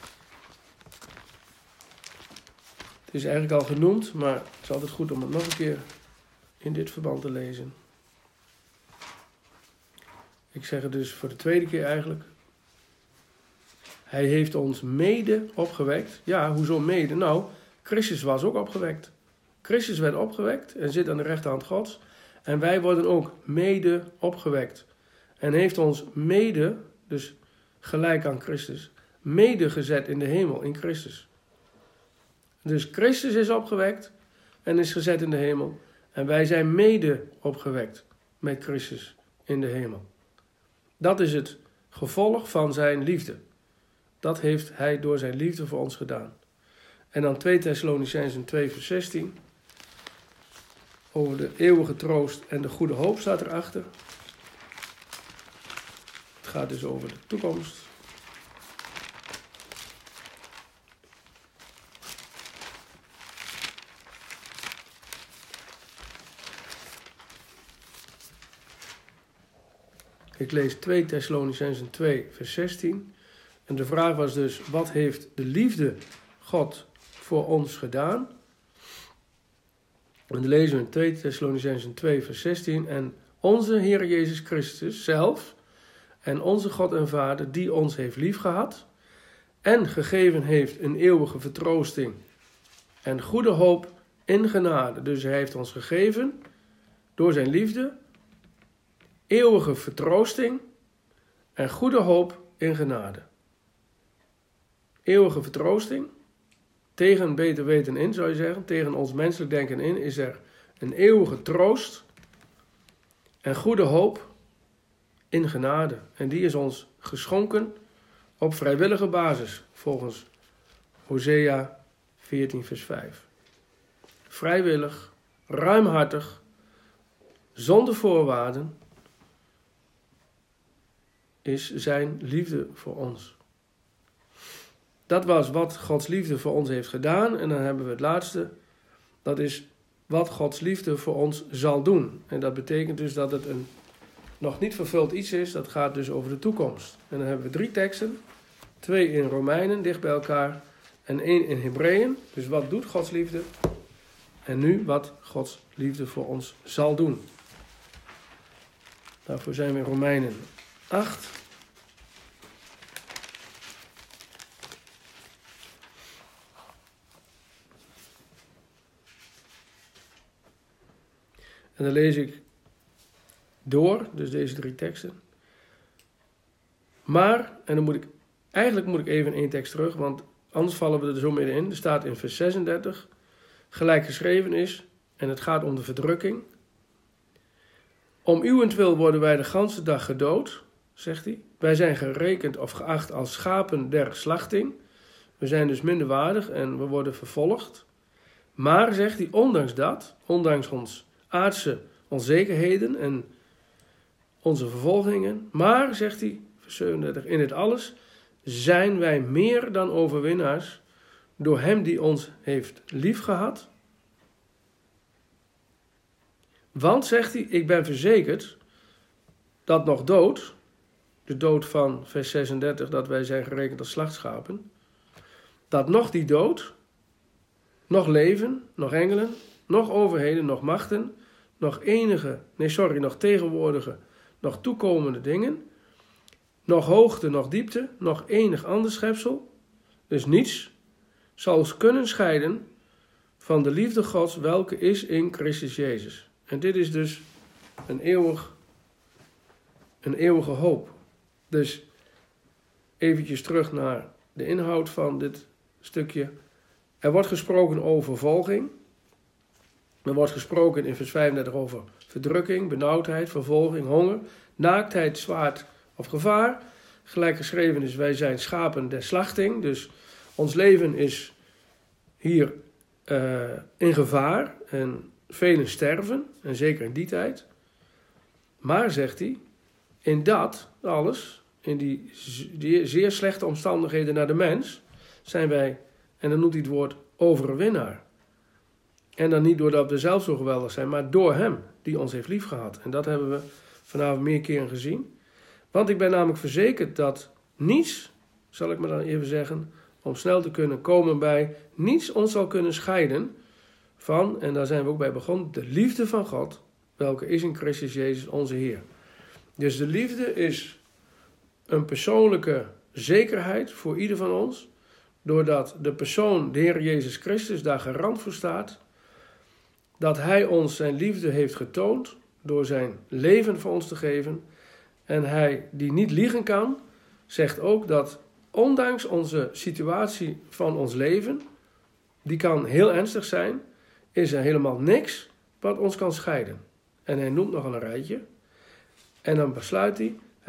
S1: Het is eigenlijk al genoemd, maar het is altijd goed om het nog een keer in dit verband te lezen. Ik zeg het dus voor de tweede keer eigenlijk. Hij heeft ons mede opgewekt. Ja, hoezo mede? Nou, Christus was ook opgewekt. Christus werd opgewekt en zit aan de rechterhand Gods. En wij worden ook mede opgewekt. En heeft ons mede, dus gelijk aan Christus, mede gezet in de hemel, in Christus. Dus Christus is opgewekt en is gezet in de hemel. En wij zijn mede opgewekt met Christus in de hemel. Dat is het gevolg van zijn liefde. Dat heeft hij door zijn liefde voor ons gedaan. En dan 2 Thessalonicenzen 2 vers 16. Over de eeuwige troost en de goede hoop staat erachter. Het gaat dus over de toekomst. Ik lees 2 Thessalonicenzen 2 vers 16. En de vraag was dus, wat heeft de liefde God voor ons gedaan? En dan lezen we in 2 Thessalonicenzen 2 vers 16. En onze Heer Jezus Christus zelf en onze God en Vader die ons heeft liefgehad en gegeven heeft een eeuwige vertroosting en goede hoop in genade. Dus hij heeft ons gegeven door zijn liefde eeuwige vertroosting en goede hoop in genade. Eeuwige vertroosting, tegen beter weten in zou je zeggen, tegen ons menselijk denken in, is er een eeuwige troost en goede hoop in genade. En die is ons geschonken op vrijwillige basis, volgens Hosea 14 vers 5. Vrijwillig, ruimhartig, zonder voorwaarden, is zijn liefde voor ons. Dat was wat Gods liefde voor ons heeft gedaan. En dan hebben we het laatste. Dat is wat Gods liefde voor ons zal doen. En dat betekent dus dat het een nog niet vervuld iets is. Dat gaat dus over de toekomst. En dan hebben we 3 teksten. 2 in Romeinen, dicht bij elkaar. En 1 in Hebreeën. Dus wat doet Gods liefde? En nu wat Gods liefde voor ons zal doen. Daarvoor zijn we in Romeinen 8. En dan lees ik door, dus deze 3 teksten. Maar, en dan moet ik even 1 tekst terug, want anders vallen we er zo middenin. Er staat in vers 36, gelijk geschreven is, en het gaat om de verdrukking. Om uwentwil worden wij de ganse dag gedood, zegt hij. Wij zijn gerekend of geacht als schapen der slachting. We zijn dus minderwaardig en we worden vervolgd. Maar, zegt hij, ondanks dat, ondanks ons aardse onzekerheden en onze vervolgingen. Maar, zegt hij, vers 37, in dit alles zijn wij meer dan overwinnaars door hem die ons heeft liefgehad. Want, zegt hij, ik ben verzekerd dat nog dood, de dood van vers 36, dat wij zijn gerekend als slachtschapen, dat nog die dood, nog leven, nog engelen, nog overheden, nog machten, nog tegenwoordige, nog toekomende dingen, nog hoogte, nog diepte, nog enig ander schepsel, dus niets, zal ons kunnen scheiden van de liefde Gods, welke is in Christus Jezus. En dit is dus een eeuwige hoop. Dus eventjes terug naar de inhoud van dit stukje. Er wordt gesproken over vervolging. Er wordt gesproken in vers 35 over verdrukking, benauwdheid, vervolging, honger, naaktheid, zwaard of gevaar. Gelijk geschreven is, wij zijn schapen der slachting. Dus ons leven is hier in gevaar en velen sterven, en zeker in die tijd. Maar, zegt hij, in dat alles, in die zeer slechte omstandigheden naar de mens, zijn wij, en dan noemt hij het woord overwinnaar. En dan niet doordat we zelf zo geweldig zijn, maar door hem die ons heeft liefgehad. En dat hebben we vanavond meer keren gezien. Want ik ben namelijk verzekerd dat niets, zal ik maar dan even zeggen, om snel te kunnen komen bij, niets ons zal kunnen scheiden van, en daar zijn we ook bij begonnen, de liefde van God, welke is in Christus Jezus onze Heer. Dus de liefde is een persoonlijke zekerheid voor ieder van ons, doordat de persoon, de Heer Jezus Christus, daar garant voor staat, dat Hij ons zijn liefde heeft getoond door zijn leven voor ons te geven. En Hij, die niet liegen kan, zegt ook dat ondanks onze situatie van ons leven, die kan heel ernstig zijn, is er helemaal niks wat ons kan scheiden. En hij noemt nog een rijtje. En dan besluit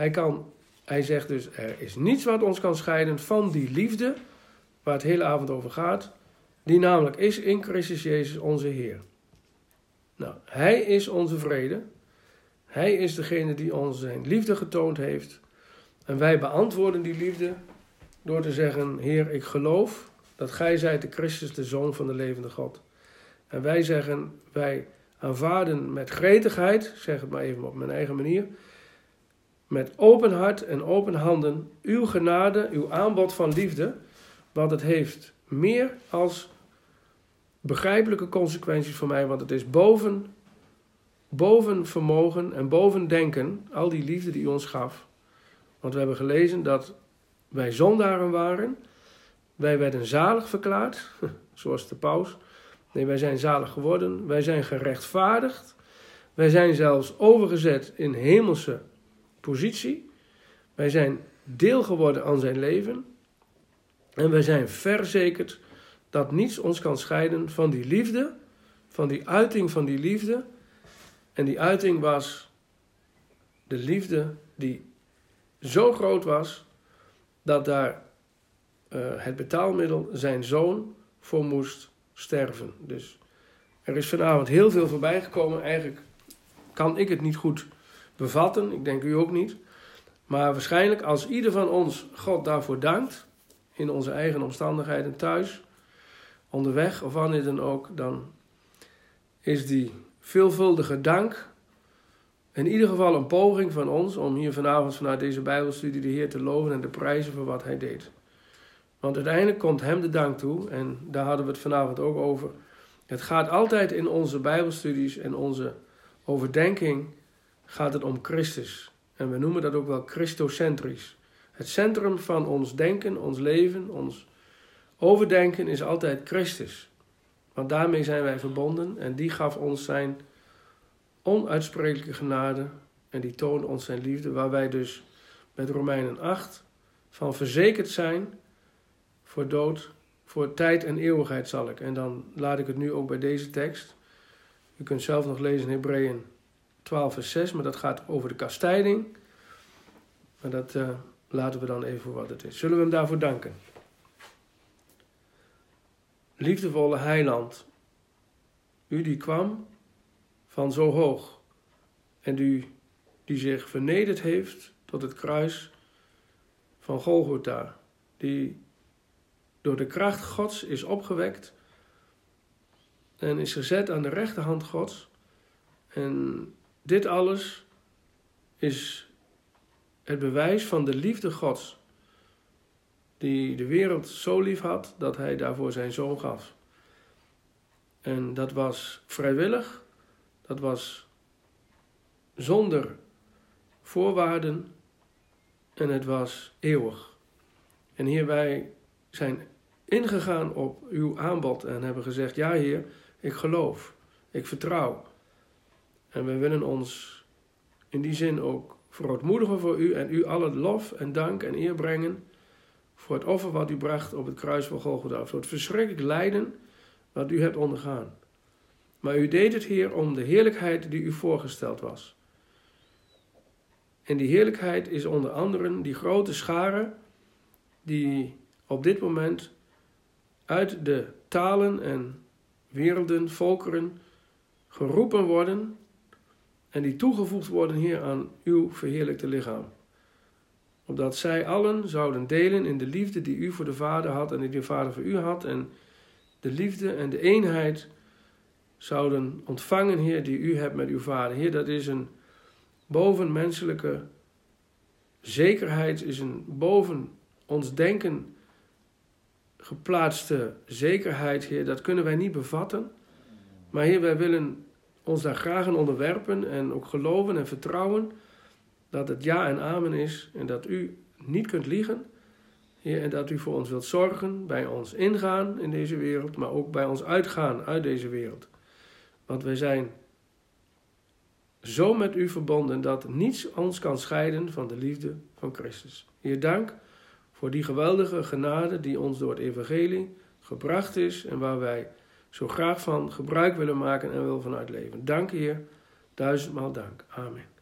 S1: hij zegt dus, er is niets wat ons kan scheiden van die liefde, waar het hele avond over gaat, die namelijk is in Christus Jezus onze Heer. Nou, Hij is onze vrede. Hij is degene die ons zijn liefde getoond heeft. En wij beantwoorden die liefde door te zeggen, Heer, ik geloof dat Gij zijt de Christus, de Zoon van de levende God. En wij zeggen, wij aanvaarden met gretigheid, zeg het maar even op mijn eigen manier, met open hart en open handen uw genade, uw aanbod van liefde, want het heeft meer als begrijpelijke consequenties voor mij, want het is boven vermogen en boven denken, al die liefde die u ons gaf. Want we hebben gelezen dat wij zondaren waren, wij werden zalig verklaard, zoals de paus. Nee, wij zijn zalig geworden, wij zijn gerechtvaardigd, wij zijn zelfs overgezet in hemelse positie, wij zijn deel geworden aan zijn leven en wij zijn verzekerd dat niets ons kan scheiden van die liefde, van die uiting van die liefde. En die uiting was de liefde die zo groot was dat daar het betaalmiddel zijn zoon voor moest sterven. Dus er is vanavond heel veel voorbij gekomen. Eigenlijk kan ik het niet goed bevatten, ik denk u ook niet. Maar waarschijnlijk als ieder van ons God daarvoor dankt, in onze eigen omstandigheden thuis, onderweg of wanneer dan ook, dan is die veelvuldige dank in ieder geval een poging van ons om hier vanavond vanuit deze Bijbelstudie de Heer te loven en te prijzen voor wat Hij deed. Want uiteindelijk komt Hem de dank toe, en daar hadden we het vanavond ook over, Het gaat altijd in onze Bijbelstudies en onze overdenking gaat het om Christus. En we noemen dat ook wel Christocentrisch. Het centrum van ons denken, ons leven, ons overdenken is altijd Christus. Want daarmee zijn wij verbonden en die gaf ons zijn onuitsprekelijke genade en die toonde ons zijn liefde, waar wij dus met Romeinen 8 van verzekerd zijn voor dood, voor tijd en eeuwigheid zal ik. En dan laat ik het nu ook bij deze tekst. U kunt zelf nog lezen in Hebreeën 12 vers 6, maar dat gaat over de kastijding. Maar dat laten we dan even voor wat het is. Zullen we hem daarvoor danken? Liefdevolle Heiland, u die kwam van zo hoog en u die zich vernederd heeft tot het kruis van Golgotha, die door de kracht Gods is opgewekt en is gezet aan de rechterhand Gods. En dit alles is het bewijs van de liefde Gods, die de wereld zo lief had dat hij daarvoor zijn zoon gaf. En dat was vrijwillig, dat was zonder voorwaarden en het was eeuwig. En hier wij zijn ingegaan op uw aanbod en hebben gezegd, ja Heer, ik geloof, ik vertrouw. En we willen ons in die zin ook verootmoedigen voor u en u alle lof en dank en eer brengen voor het offer wat u bracht op het kruis van Golgotha, voor het verschrikkelijk lijden wat u hebt ondergaan. Maar u deed het, Heer, om de heerlijkheid die u voorgesteld was. En die heerlijkheid is onder anderen die grote schare die op dit moment uit de talen en werelden, volkeren geroepen worden en die toegevoegd worden, Heer, aan uw verheerlijkte lichaam. Opdat zij allen zouden delen in de liefde die u voor de Vader had en die de Vader voor u had. En de liefde en de eenheid zouden ontvangen, Heer, die u hebt met uw Vader. Heer, dat is een bovenmenselijke zekerheid, is een boven ons denken geplaatste zekerheid, Heer. Dat kunnen wij niet bevatten. Maar Heer, wij willen ons daar graag aan onderwerpen en ook geloven en vertrouwen dat het ja en amen is en dat u niet kunt liegen, Heer, en dat u voor ons wilt zorgen, bij ons ingaan in deze wereld, maar ook bij ons uitgaan uit deze wereld. Want wij zijn zo met u verbonden dat niets ons kan scheiden van de liefde van Christus. Heer, dank voor die geweldige genade die ons door het evangelie gebracht is en waar wij zo graag van gebruik willen maken en willen vanuit leven. Dank, Heer, 1000-maal dank. Amen.